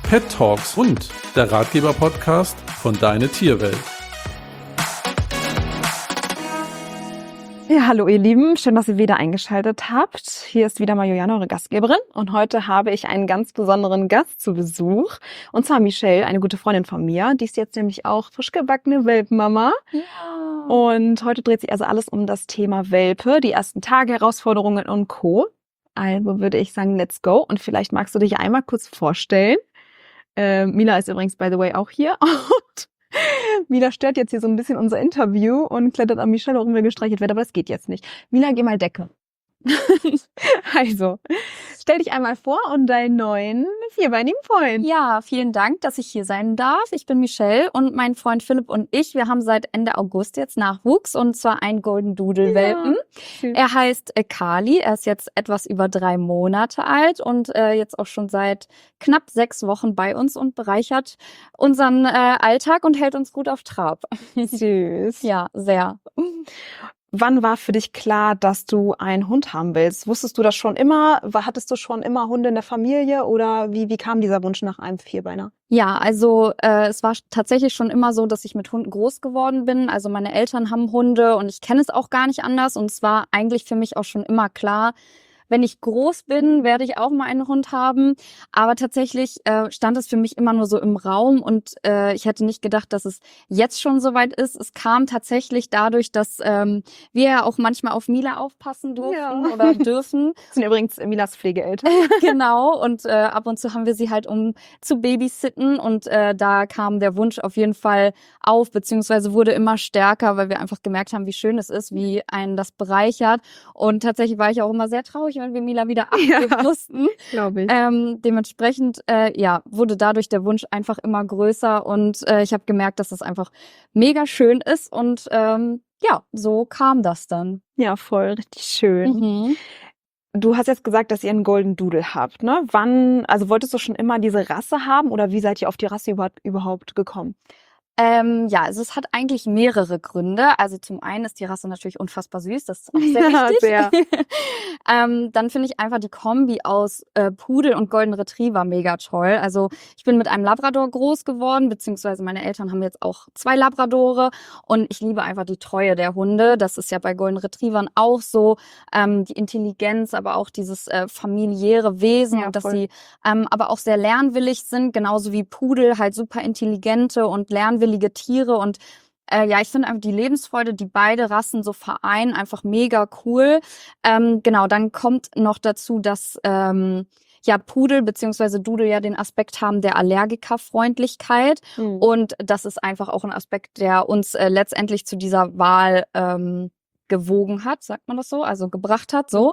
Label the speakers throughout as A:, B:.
A: Pet Talks und der Ratgeber-Podcast von Deine Tierwelt.
B: Ja, hallo ihr Lieben, schön, dass ihr wieder eingeschaltet habt. Hier ist wieder mal Juliane, eure Gastgeberin, und heute habe ich einen ganz besonderen Gast zu Besuch, und zwar Michelle, eine gute Freundin von mir. Die ist jetzt nämlich auch frisch gebackene Welpenmama.
C: Ja.
B: Und heute dreht sich also alles um das Thema Welpe, die ersten Tage, Herausforderungen und Co. Also würde ich sagen, let's go. Und vielleicht magst du dich einmal kurz vorstellen. Mila ist übrigens, by the way, auch hier. Und Mila stört jetzt hier so ein bisschen unser Interview und klettert an Michelle, warum wir gestreichelt werden, aber das geht jetzt nicht. Mila, geh mal Decke. Also, stell dich einmal vor und deinen neuen vierbeinigen Freund.
C: Ja, vielen Dank, dass ich hier sein darf. Ich bin Michelle und mein Freund Philipp und ich, wir haben seit Ende August jetzt Nachwuchs, und zwar einen Golden Doodle Welpen.
B: Ja.
C: Er heißt Kali, er ist jetzt etwas über 3 Monate alt und jetzt auch schon seit knapp 6 Wochen bei uns und bereichert unseren Alltag und hält uns gut auf Trab.
B: Süß.
C: Ja, sehr.
B: Wann war für dich klar, dass du einen Hund haben willst? Wusstest du das schon immer? Hattest du schon immer Hunde in der Familie oder wie kam dieser Wunsch nach einem Vierbeiner?
C: Ja, also es war tatsächlich schon immer so, dass ich mit Hunden groß geworden bin. Also meine Eltern haben Hunde und ich kenne es auch gar nicht anders. Und es war eigentlich für mich auch schon immer klar, wenn ich groß bin, werde ich auch mal einen Hund haben. Aber tatsächlich stand es für mich immer nur so im Raum und ich hätte nicht gedacht, dass es jetzt schon soweit ist. Es kam tatsächlich dadurch, dass wir ja auch manchmal auf Mila aufpassen durften oder dürfen.
B: Das sind übrigens Milas Pflegeeltern.
C: Genau, und ab und zu haben wir sie halt, um zu babysitten, und da kam der Wunsch auf jeden Fall auf, beziehungsweise wurde immer stärker, weil wir einfach gemerkt haben, wie schön es ist, wie einen das bereichert. Und tatsächlich war ich auch immer sehr traurig, wenn wir Mila wieder abgeben mussten.
B: Glaube ich.
C: Dementsprechend wurde dadurch der Wunsch einfach immer größer, und ich habe gemerkt, dass das einfach mega schön ist, und so kam das dann.
B: Ja, voll, richtig schön.
C: Mhm.
B: Du hast jetzt gesagt, dass ihr einen Golden Doodle habt, ne? Wolltest du schon immer diese Rasse haben oder wie seid ihr auf die Rasse überhaupt gekommen?
C: Also es hat eigentlich mehrere Gründe. Also zum einen ist die Rasse natürlich unfassbar süß, das ist auch sehr
B: Ja,
C: wichtig.
B: sehr.
C: Dann finde ich einfach die Kombi aus Pudel und Golden Retriever mega toll. Also ich bin mit einem Labrador groß geworden, beziehungsweise meine Eltern haben jetzt auch 2 Labradore, und ich liebe einfach die Treue der Hunde. Das ist ja bei Golden Retrievern auch so, die Intelligenz, aber auch dieses familiäre Wesen,
B: Ja,
C: und dass
B: voll.
C: sie aber auch sehr lernwillig sind, genauso wie Pudel, halt super intelligente und lernwillige Tiere. Und ich finde einfach die Lebensfreude, die beide Rassen so vereinen, einfach mega cool. Dann kommt noch dazu, dass Pudel bzw. Doodle ja den Aspekt haben der Allergikerfreundlichkeit.
B: Mhm.
C: Und das ist einfach auch ein Aspekt, der uns letztendlich zu dieser Wahl gewogen hat, sagt man das so, also gebracht hat, so.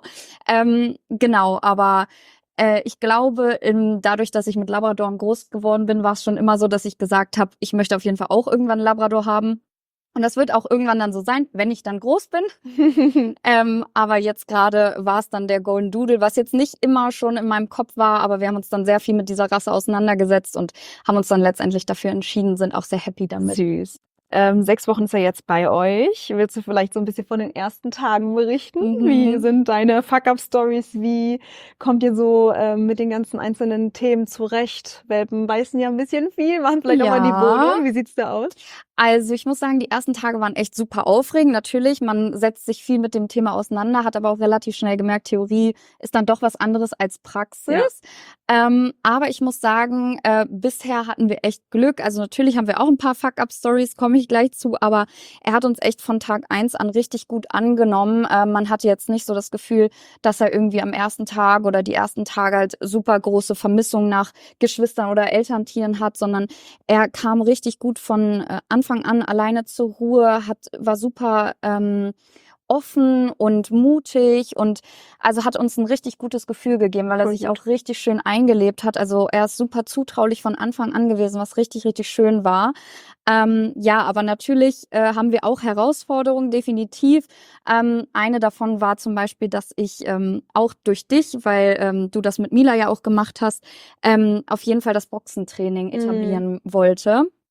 C: Aber ich glaube, dadurch, dass ich mit Labradoren groß geworden bin, war es schon immer so, dass ich gesagt habe, ich möchte auf jeden Fall auch irgendwann einen Labrador haben. Und das wird auch irgendwann dann so sein, wenn ich dann groß bin. Aber jetzt gerade war es dann der Golden Doodle, was jetzt nicht immer schon in meinem Kopf war, aber wir haben uns dann sehr viel mit dieser Rasse auseinandergesetzt und haben uns dann letztendlich dafür entschieden, sind auch sehr happy damit.
B: Süß. 6 Wochen ist er jetzt bei euch. Willst du vielleicht so ein bisschen von den ersten Tagen berichten?
C: Mhm.
B: Wie sind deine Fuck-Up-Stories? Wie kommt ihr so mit den ganzen einzelnen Themen zurecht? Welpen beißen ja ein bisschen viel, machen vielleicht auch mal die
C: Ja.
B: Wohnung. Wie sieht's da aus?
C: Also ich muss sagen, die ersten Tage waren echt super aufregend. Natürlich, man setzt sich viel mit dem Thema auseinander, hat aber auch relativ schnell gemerkt, Theorie ist dann doch was anderes als Praxis. Aber ich muss sagen, bisher hatten wir echt Glück. Also natürlich haben wir auch ein paar Fuck-Up-Stories, komme ich gleich zu, aber er hat uns echt von Tag 1 an richtig gut angenommen. Man hatte jetzt nicht so das Gefühl, dass er irgendwie am ersten Tag oder die ersten Tage halt super große Vermissungen nach Geschwistern oder Elterntieren hat, sondern er kam richtig gut von Anfang an alleine zur Ruhe, war super offen und mutig und also hat uns ein richtig gutes Gefühl gegeben, weil er
B: Voll
C: sich
B: gut.
C: auch richtig schön eingelebt hat. Also er ist super zutraulich von Anfang an gewesen, was richtig, richtig schön war. Aber natürlich haben wir auch Herausforderungen, definitiv. Eine davon war zum Beispiel, dass ich auch durch dich, weil du das mit Mila ja auch gemacht hast, auf jeden Fall das Boxentraining etablieren wollte.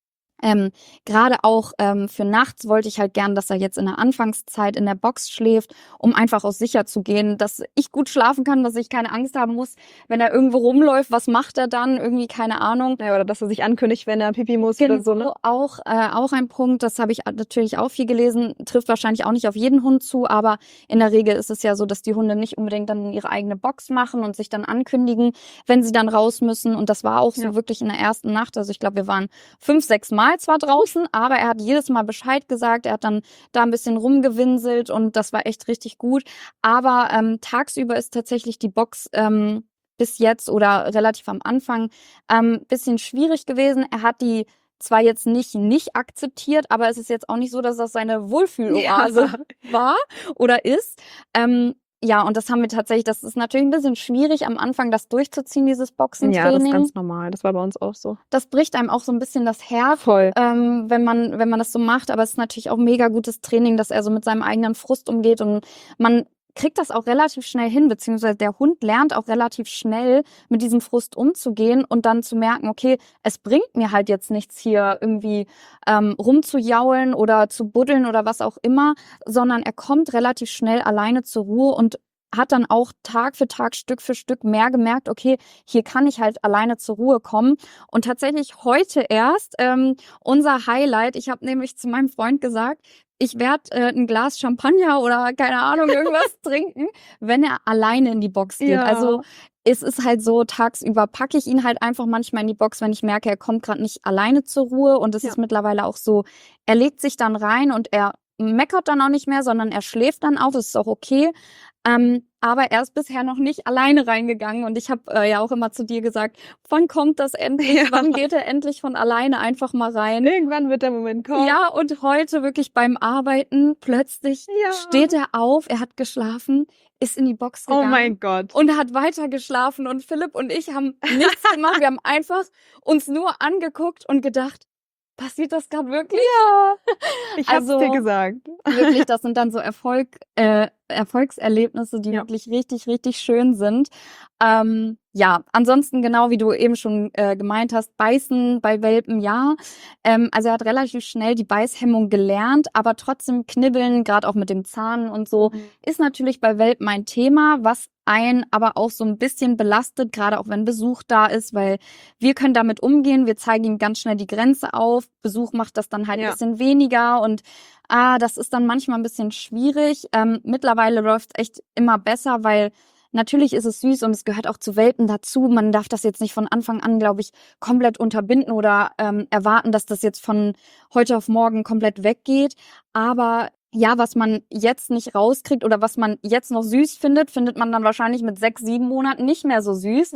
C: Gerade auch für nachts wollte ich halt gern, dass er jetzt in der Anfangszeit in der Box schläft, um einfach auch sicher zu gehen, dass ich gut schlafen kann, dass ich keine Angst haben muss, wenn er irgendwo rumläuft, was macht er dann? Irgendwie keine Ahnung.
B: Ja, oder dass er sich ankündigt, wenn er Pipi muss oder so, ne?
C: Auch ein Punkt, das habe ich natürlich auch viel gelesen, trifft wahrscheinlich auch nicht auf jeden Hund zu, aber in der Regel ist es ja so, dass die Hunde nicht unbedingt dann ihre eigene Box machen und sich dann ankündigen, wenn sie dann raus müssen. Und das war auch so wirklich in der ersten Nacht. Also ich glaube, wir waren 5, 6 Mal zwar draußen, aber er hat jedes Mal Bescheid gesagt. Er hat dann da ein bisschen rumgewinselt und das war echt richtig gut. Aber tagsüber ist tatsächlich die Box bis jetzt oder relativ am Anfang bisschen schwierig gewesen. Er hat die zwar jetzt nicht akzeptiert, aber es ist jetzt auch nicht so, dass das seine Wohlfühloase war oder ist. Ja, und das haben wir tatsächlich, das ist natürlich ein bisschen schwierig am Anfang, das durchzuziehen, dieses Boxentraining.
B: Ja, das ist ganz normal. Das war bei uns auch so.
C: Das bricht einem auch so ein bisschen das Herz,
B: Voll.
C: wenn man das so macht. Aber es ist natürlich auch mega gutes Training, dass er so mit seinem eigenen Frust umgeht und man kriegt das auch relativ schnell hin, beziehungsweise der Hund lernt auch relativ schnell mit diesem Frust umzugehen und dann zu merken, okay, es bringt mir halt jetzt nichts hier irgendwie rumzujaulen oder zu buddeln oder was auch immer, sondern er kommt relativ schnell alleine zur Ruhe und hat dann auch Tag für Tag, Stück für Stück mehr gemerkt, okay, hier kann ich halt alleine zur Ruhe kommen. Und tatsächlich heute erst unser Highlight, ich habe nämlich zu meinem Freund gesagt, ich werde ein Glas Champagner oder keine Ahnung, irgendwas trinken, wenn er alleine in die Box geht.
B: Ja.
C: Also es ist halt so, tagsüber packe ich ihn halt einfach manchmal in die Box, wenn ich merke, er kommt gerade nicht alleine zur Ruhe. Und es ist mittlerweile auch so, er legt sich dann rein und er meckert dann auch nicht mehr, sondern er schläft dann auch, das ist auch okay. Aber er ist bisher noch nicht alleine reingegangen und ich habe ja auch immer zu dir gesagt, wann kommt das endlich?
B: Ja.
C: Wann geht er endlich von alleine einfach mal rein?
B: Irgendwann wird der Moment kommen.
C: Ja, und heute wirklich beim Arbeiten plötzlich steht er auf, er hat geschlafen, ist in die Box gegangen.
B: Oh mein Gott.
C: Und hat weiter geschlafen und Philipp und ich haben nichts gemacht, wir haben einfach uns nur angeguckt und gedacht, passiert das gerade wirklich?
B: Ja. Ich hab's
C: Also,
B: dir gesagt.
C: Wirklich, das sind dann so Erfolgserlebnisse, die wirklich richtig, richtig schön sind. Ja, ansonsten genau wie du eben schon gemeint hast, Beißen bei Welpen, ja. Also er hat relativ schnell die Beißhemmung gelernt, aber trotzdem Knibbeln, gerade auch mit dem Zahn und so, ist natürlich bei Welpen ein Thema, was einen aber auch so ein bisschen belastet, gerade auch wenn Besuch da ist, weil wir können damit umgehen, wir zeigen ihm ganz schnell die Grenze auf, Besuch macht das dann halt ein bisschen weniger und das ist dann manchmal ein bisschen schwierig. Mittlerweile läuft es echt immer besser, weil natürlich ist es süß und es gehört auch zu Welpen dazu. Man darf das jetzt nicht von Anfang an, glaube ich, komplett unterbinden oder erwarten, dass das jetzt von heute auf morgen komplett weggeht. Aber ja, was man jetzt nicht rauskriegt oder was man jetzt noch süß findet, findet man dann wahrscheinlich mit 6, 7 Monaten nicht mehr so süß.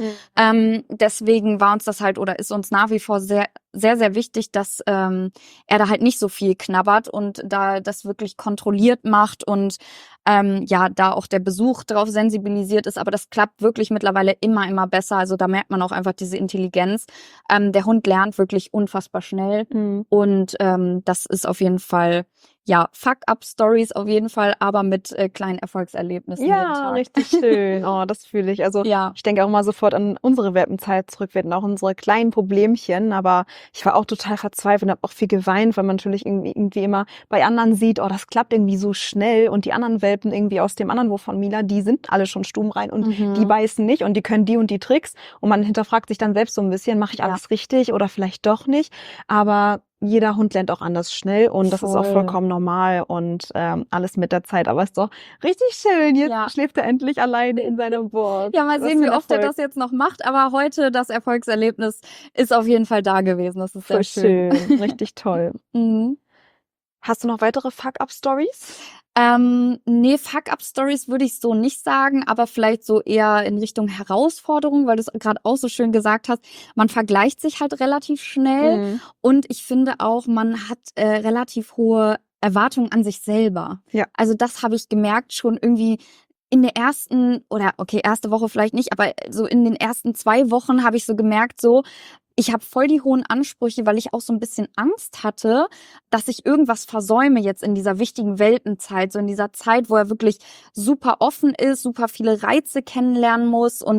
C: Deswegen war uns das halt oder ist uns nach wie vor sehr, sehr, sehr wichtig, dass er da halt nicht so viel knabbert und da das wirklich kontrolliert macht und ja, da auch der Besuch drauf sensibilisiert ist. Aber das klappt wirklich mittlerweile immer, immer besser. Also da merkt man auch einfach diese Intelligenz. Der Hund lernt wirklich unfassbar schnell und das ist auf jeden Fall ja, Fuck-up-Stories auf jeden Fall, aber mit kleinen Erfolgserlebnissen jeden
B: Ja,
C: Tag.
B: richtig schön. Oh, das fühle ich. Also ich denke auch mal sofort an unsere Welpenzeit zurück. Wir hatten auch unsere kleinen Problemchen, aber ich war auch total verzweifelt und habe auch viel geweint, weil man natürlich irgendwie immer bei anderen sieht, oh, das klappt irgendwie so schnell und die anderen Welpen irgendwie aus dem anderen Wurf von Mila, die sind alle schon stubenrein und die beißen nicht und die können die und die Tricks und man hinterfragt sich dann selbst so ein bisschen, mache ich alles richtig oder vielleicht doch nicht, aber jeder Hund lernt auch anders schnell und das ist auch vollkommen normal und alles mit der Zeit. Aber ist doch richtig schön. Jetzt schläft er endlich alleine in seinem Board.
C: Ja, mal sehen, wie oft er das jetzt noch macht. Aber heute das Erfolgserlebnis ist auf jeden Fall da gewesen. Das ist sehr schön.
B: Richtig toll. Hast du noch weitere Fuck-Up-Stories?
C: Nee, Fuck-Up-Stories würde ich so nicht sagen, aber vielleicht so eher in Richtung Herausforderung, weil du es gerade auch so schön gesagt hast. Man vergleicht sich halt relativ schnell und ich finde auch, man hat relativ hohe Erwartungen an sich selber.
B: Ja.
C: Also das habe ich gemerkt schon irgendwie in der ersten, oder okay, erste Woche vielleicht nicht, aber so in den ersten 2 Wochen habe ich so gemerkt, so, ich habe voll die hohen Ansprüche, weil ich auch so ein bisschen Angst hatte, dass ich irgendwas versäume jetzt in dieser wichtigen Welpenzeit, so in dieser Zeit, wo er wirklich super offen ist, super viele Reize kennenlernen muss und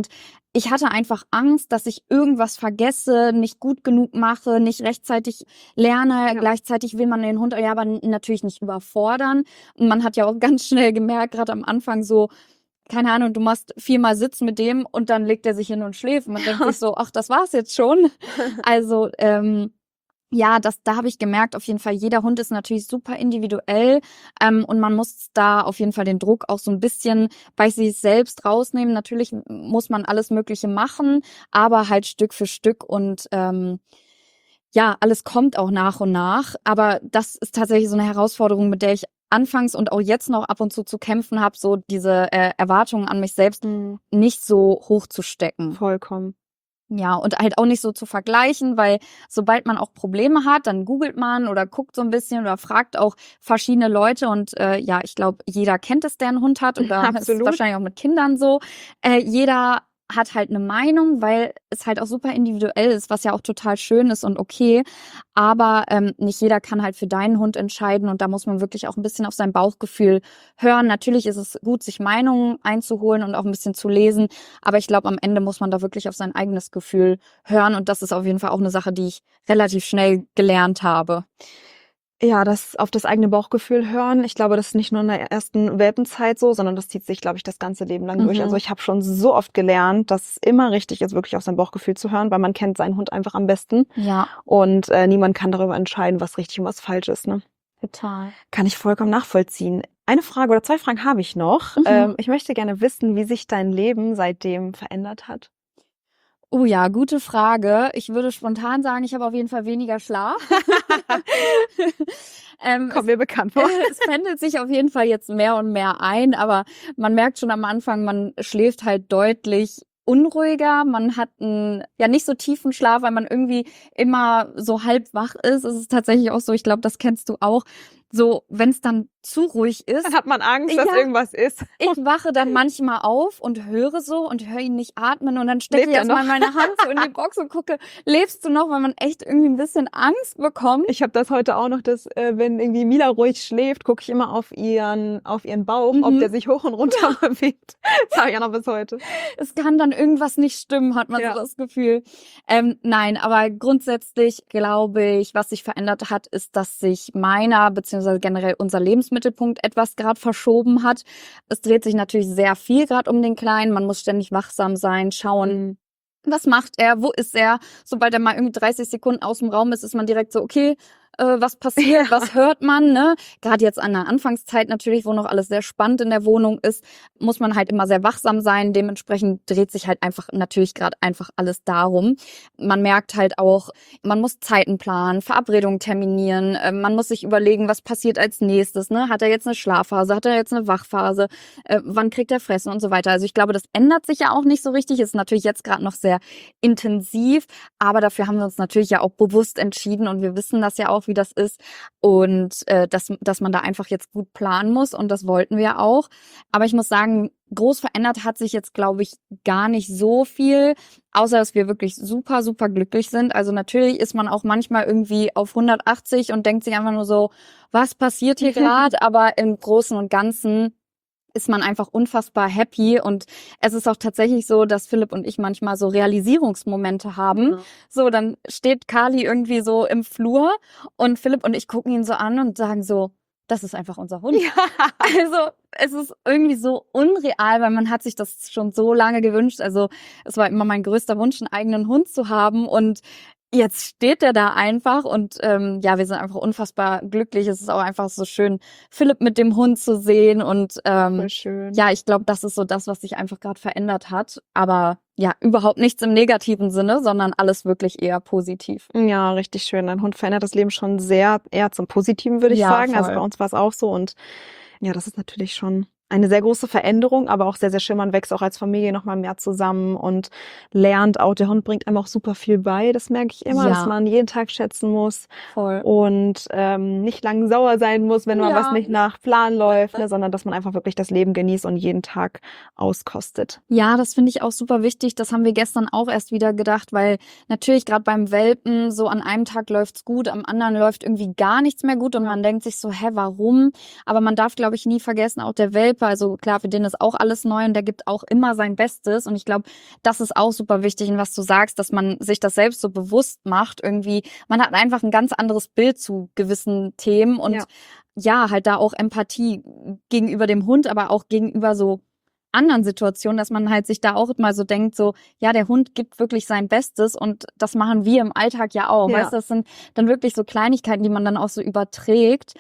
C: ich hatte einfach Angst, dass ich irgendwas vergesse, nicht gut genug mache, nicht rechtzeitig lerne.
B: Ja.
C: Gleichzeitig will man den Hund ja aber natürlich nicht überfordern. Und man hat ja auch ganz schnell gemerkt, gerade am Anfang so, keine Ahnung, du machst 4-mal Sitz mit dem und dann legt er sich hin und schläft. Und man denkt sich so, ach, das war's jetzt schon. Also, ja, da habe ich gemerkt, auf jeden Fall, jeder Hund ist natürlich super individuell und man muss da auf jeden Fall den Druck auch so ein bisschen bei sich selbst rausnehmen. Natürlich muss man alles Mögliche machen, aber halt Stück für Stück und ja, alles kommt auch nach und nach. Aber das ist tatsächlich so eine Herausforderung, mit der ich anfangs und auch jetzt noch ab und zu kämpfen habe, so diese Erwartungen an mich selbst nicht so hoch zu stecken.
B: Vollkommen.
C: Ja, und halt auch nicht so zu vergleichen, weil sobald man auch Probleme hat, dann googelt man oder guckt so ein bisschen oder fragt auch verschiedene Leute und ja, ich glaube, jeder kennt es, der einen Hund hat oder es ist
B: Absolut.
C: wahrscheinlich auch mit Kindern so. Jeder hat halt eine Meinung, weil es halt auch super individuell ist, was ja auch total schön ist und okay. Aber nicht jeder kann halt für deinen Hund entscheiden und da muss man wirklich auch ein bisschen auf sein Bauchgefühl hören. Natürlich ist es gut, sich Meinungen einzuholen und auch ein bisschen zu lesen, aber ich glaube, am Ende muss man da wirklich auf sein eigenes Gefühl hören und das ist auf jeden Fall auch eine Sache, die ich relativ schnell gelernt habe.
B: Ja, das auf das eigene Bauchgefühl hören. Ich glaube, das ist nicht nur in der ersten Welpenzeit so, sondern das zieht sich, glaube ich, das ganze Leben lang durch. Also ich habe schon so oft gelernt, dass es immer richtig ist, wirklich auf sein Bauchgefühl zu hören, weil man kennt seinen Hund einfach am besten.
C: Ja,
B: Und niemand kann darüber entscheiden, was richtig und was falsch ist. Ne?
C: total.
B: Kann ich vollkommen nachvollziehen. Eine Frage oder 2 Fragen habe ich noch. Ich möchte gerne wissen, wie sich dein Leben seitdem verändert hat.
C: Oh ja, gute Frage. Ich würde spontan sagen, ich habe auf jeden Fall weniger Schlaf.
B: Kommt mir bekannt vor.
C: Es pendelt sich auf jeden Fall jetzt mehr und mehr ein, aber man merkt schon am Anfang, man schläft halt deutlich unruhiger, man hat einen ja nicht so tiefen Schlaf, weil man irgendwie immer so halb wach ist. Es ist tatsächlich auch so, ich glaube, das kennst du auch, so wenn es dann zu ruhig ist.
B: Dann hat man Angst, dass
C: Ja.
B: irgendwas ist.
C: Ich wache dann manchmal auf und höre so und höre ihn nicht atmen und dann stecke
B: Lebt
C: ich
B: er
C: erstmal
B: noch?
C: meine Hand so in die Box und gucke, lebst du noch, weil man echt irgendwie ein bisschen Angst bekommt.
B: Ich habe das heute auch noch, dass wenn irgendwie Mila ruhig schläft, gucke ich immer auf ihren Bauch, ob der sich hoch und runter bewegt. Das habe ich ja noch bis heute.
C: Es kann dann irgendwas nicht stimmen, hat man
B: Ja.
C: so das Gefühl. Nein, aber grundsätzlich glaube ich, was sich verändert hat, ist, dass sich meiner beziehungsweise generell unser Lebensmittelpunkt etwas gerade verschoben hat. Es dreht sich natürlich sehr viel gerade um den Kleinen. Man muss ständig wachsam sein, schauen, was macht er, wo ist er. Sobald er mal irgendwie 30 Sekunden aus dem Raum ist man direkt so, okay, was passiert, was hört man, ne? Gerade jetzt an der Anfangszeit natürlich, wo noch alles sehr spannend in der Wohnung ist, muss man halt immer sehr wachsam sein. Dementsprechend dreht sich halt einfach natürlich gerade einfach alles darum. Man merkt halt auch, man muss Zeiten planen, Verabredungen terminieren, man muss sich überlegen, was passiert als nächstes, ne? Hat er jetzt eine Schlafphase, hat er jetzt eine Wachphase, wann kriegt er Fressen und so weiter. Also ich glaube, das ändert sich ja auch nicht so richtig. Ist natürlich jetzt gerade noch sehr intensiv, aber dafür haben wir uns natürlich ja auch bewusst entschieden und wir wissen das ja auch, wie das ist und dass man da einfach jetzt gut planen muss und das wollten wir auch. Aber ich muss sagen, groß verändert hat sich jetzt, glaube ich, gar nicht so viel, außer dass wir wirklich super, super glücklich sind. Also natürlich ist man auch manchmal irgendwie auf 180 und denkt sich einfach nur so, was passiert hier gerade? Aber im Großen und Ganzen ist man einfach unfassbar happy und es ist auch tatsächlich so, dass Philipp und ich manchmal so Realisierungsmomente haben.
B: Ja.
C: So, dann steht Kali irgendwie so im Flur und Philipp und ich gucken ihn so an und sagen so, das ist einfach unser Hund.
B: Ja.
C: Also es ist irgendwie so unreal, weil man hat sich das schon so lange gewünscht. Also es war immer mein größter Wunsch, einen eigenen Hund zu haben und jetzt steht der da einfach und ja, wir sind einfach unfassbar glücklich. Es ist auch einfach so schön, Philipp mit dem Hund zu sehen und
B: Voll schön.
C: ja, ich glaube, das ist so das, was sich einfach gerade verändert hat. Aber ja, überhaupt nichts im negativen Sinne, sondern alles wirklich eher positiv.
B: Ja, richtig schön. Ein Hund verändert das Leben schon sehr, eher zum Positiven, würde ich
C: Ja,
B: sagen. Also
C: voll.
B: bei uns war es auch so. Und ja, das ist natürlich schon eine sehr große Veränderung, aber auch sehr, sehr schön. Man wächst auch als Familie nochmal mehr zusammen und lernt auch. Der Hund bringt einem auch super viel bei. Das merke ich immer,
C: Ja.
B: dass man jeden Tag schätzen muss
C: Voll.
B: und nicht lang sauer sein muss, wenn mal
C: Ja.
B: was nicht nach Plan läuft, ne, sondern dass man einfach wirklich das Leben genießt und jeden Tag auskostet.
C: Ja, das finde ich auch super wichtig. Das haben wir gestern auch erst wieder gedacht, weil natürlich gerade beim Welpen so an einem Tag läuft's gut, am anderen läuft irgendwie gar nichts mehr gut und man denkt sich so, hä, warum? Aber man darf, glaube ich, nie vergessen, auch der Welpe Welpe, also klar, für den ist auch alles neu und der gibt auch immer sein Bestes. Und ich glaube, das ist auch super wichtig, was du sagst, dass man sich das selbst so bewusst macht. Irgendwie, man hat einfach ein ganz anderes Bild zu gewissen Themen und ja, halt da auch Empathie gegenüber dem Hund, aber auch gegenüber so anderen Situationen, dass man halt sich da auch mal so denkt, so, ja, der Hund gibt wirklich sein Bestes und das machen wir im Alltag ja auch. Weißt du, das sind dann wirklich so Kleinigkeiten, die man dann auch so überträgt,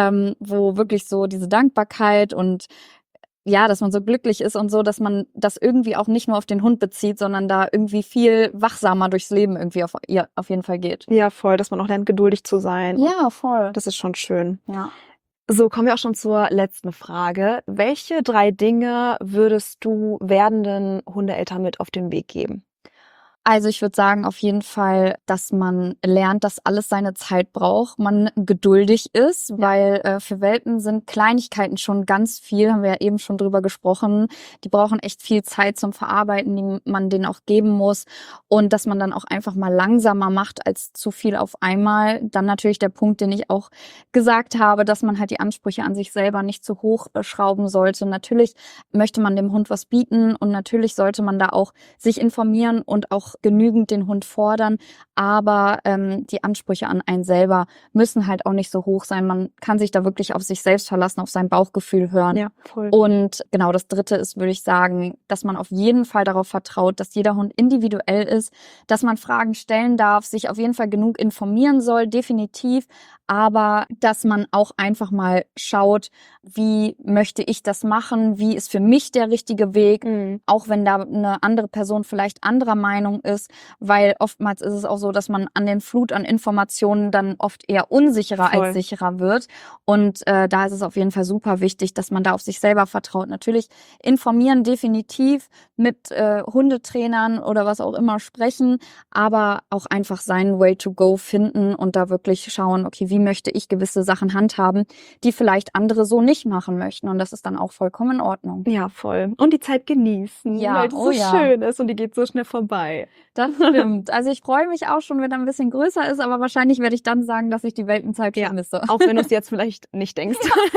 C: wo wirklich so diese Dankbarkeit und ja, dass man so glücklich ist und so, dass man das irgendwie auch nicht nur auf den Hund bezieht, sondern da irgendwie viel wachsamer durchs Leben irgendwie auf jeden Fall geht.
B: Ja, voll, dass man auch lernt, geduldig zu sein.
C: Ja, voll.
B: Das ist schon schön.
C: Ja.
B: So, kommen wir auch schon zur letzten Frage. Welche 3 Dinge würdest du werdenden Hundeeltern mit auf den Weg geben?
C: Also ich würde sagen, auf jeden Fall, dass man lernt, dass alles seine Zeit braucht, man geduldig ist, weil für Welpen sind Kleinigkeiten schon ganz viel, haben wir ja eben schon drüber gesprochen. Die brauchen echt viel Zeit zum Verarbeiten, die man denen auch geben muss und dass man dann auch einfach mal langsamer macht als zu viel auf einmal. Dann natürlich der Punkt, den ich auch gesagt habe, dass man halt die Ansprüche an sich selber nicht zu hoch schrauben sollte. Natürlich möchte man dem Hund was bieten und natürlich sollte man da auch sich informieren und auch genügend den Hund fordern, aber die Ansprüche an einen selber müssen halt auch nicht so hoch sein. Man kann sich da wirklich auf sich selbst verlassen, auf sein Bauchgefühl hören.
B: Ja, voll.
C: Und genau, das Dritte ist, würde ich sagen, dass man auf jeden Fall darauf vertraut, dass jeder Hund individuell ist, dass man Fragen stellen darf, sich auf jeden Fall genug informieren soll, definitiv, aber dass man auch einfach mal schaut, wie möchte ich das machen, wie ist für mich der richtige Weg, auch wenn da eine andere Person vielleicht anderer Meinung ist, weil oftmals ist es auch so, dass man an den Flut an Informationen dann oft eher unsicherer als sicherer wird und da ist es auf jeden Fall super wichtig, dass man da auf sich selber vertraut. Natürlich informieren definitiv, mit Hundetrainern oder was auch immer sprechen, aber auch einfach seinen Way to go finden und da wirklich schauen, okay, wie möchte ich gewisse Sachen handhaben, die vielleicht andere so nicht machen möchten und das ist dann auch vollkommen in Ordnung.
B: Ja, voll. Und die Zeit genießen, weil es so schön ist und die geht so schnell vorbei.
C: Das stimmt. Also ich freue mich auch schon, wenn er ein bisschen größer ist, aber wahrscheinlich werde ich dann sagen, dass ich die Welpenzeit vermisse.
B: Auch wenn du es jetzt vielleicht nicht denkst.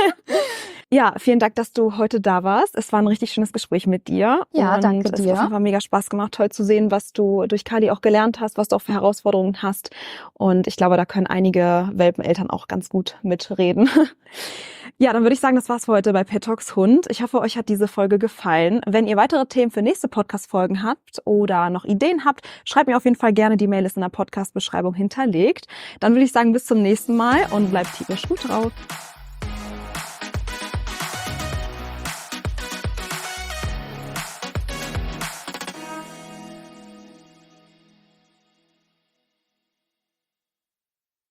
B: Ja, vielen Dank, dass du heute da warst. Es war ein richtig schönes Gespräch mit dir.
C: Ja,
B: und
C: danke dir.
B: Es hat einfach mega Spaß gemacht, toll zu sehen, was du durch Kali auch gelernt hast, was du auch für Herausforderungen hast. Und ich glaube, da können einige Welpeneltern auch ganz gut mitreden. Ja, dann würde ich sagen, das war's für heute bei Pet Talks Hund. Ich hoffe, euch hat diese Folge gefallen. Wenn ihr weitere Themen für nächste Podcast-Folgen habt oder noch Ideen habt, schreibt mir auf jeden Fall gerne. Die Mail ist in der Podcast-Beschreibung hinterlegt. Dann würde ich sagen, bis zum nächsten Mal und bleibt tierisch gut drauf.